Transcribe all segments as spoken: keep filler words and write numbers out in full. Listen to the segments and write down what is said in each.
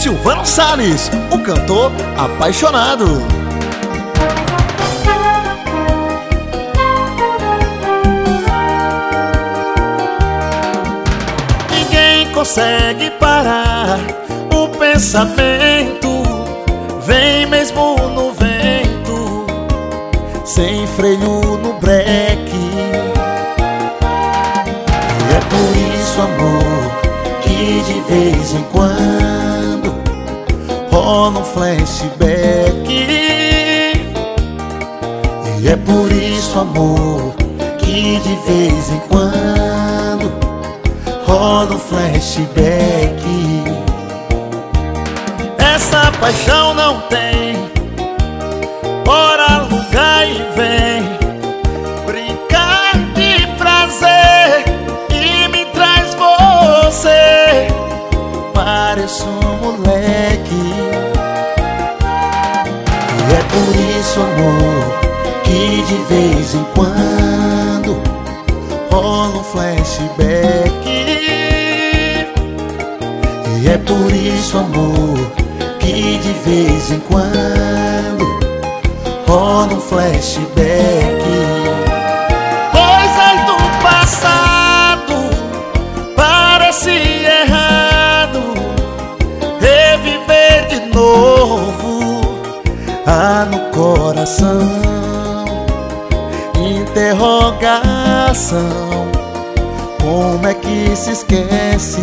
Silvano Salles, o cantor apaixonado. Ninguém consegue parar o pensamento, vem mesmo no vento, sem freio no breque. E é por isso, amor, que de vez em quando rola um flashback. E é por isso, amor, que de vez em quando rola um flashback. Essa paixão não tem hora, lugar e vem brincar de prazer e me traz você. Pareço um moleque. E é por isso, amor, que de vez em quando rola um flashback. E é por isso, amor, que de vez em quando rola um flashback. Coisas do passado parece errado, reviver de novo. Há no coração interrogação, como é que se esquece?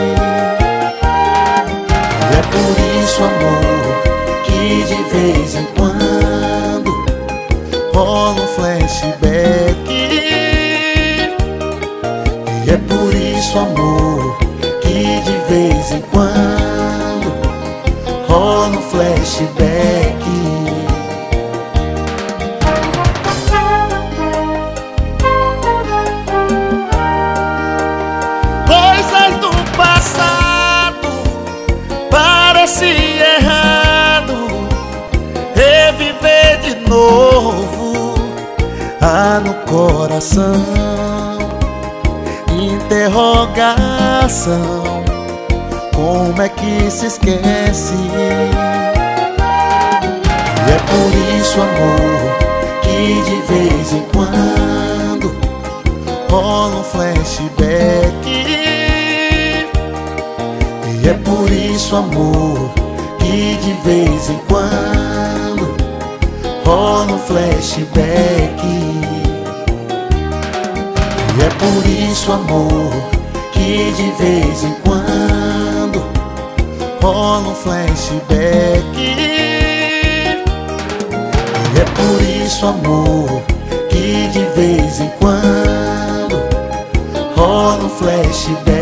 E é por isso, amor, que de vez em quando rola um flashback. E é por isso, amor, que de vez em quando rola um flashback. Coisas do passado parece errado, reviver de novo. Há no coração interrogação, como é que se esquece? E é por isso, amor, que de vez em quando rola um flashback. E é por isso, amor, que de vez em quando rola um flashback. E é por isso, amor, que de vez em quando rola um flashback. E é por isso, amor, que de vez em quando rola um flashback.